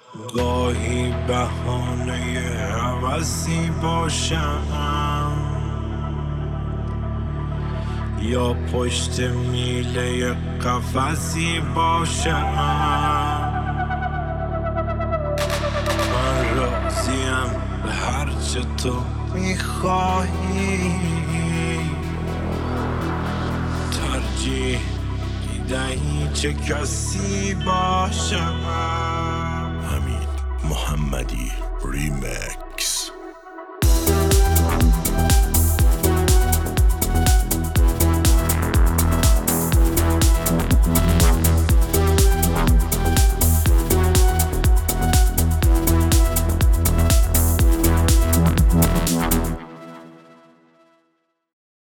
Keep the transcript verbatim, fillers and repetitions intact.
گاهی بهانه هوسی باشم یا پشت میله قفسی باشم. من راضیم به هرچه تو میخواهی، ترجیح میدهی چه کسی باشم. حمید محمدی ریمیکس.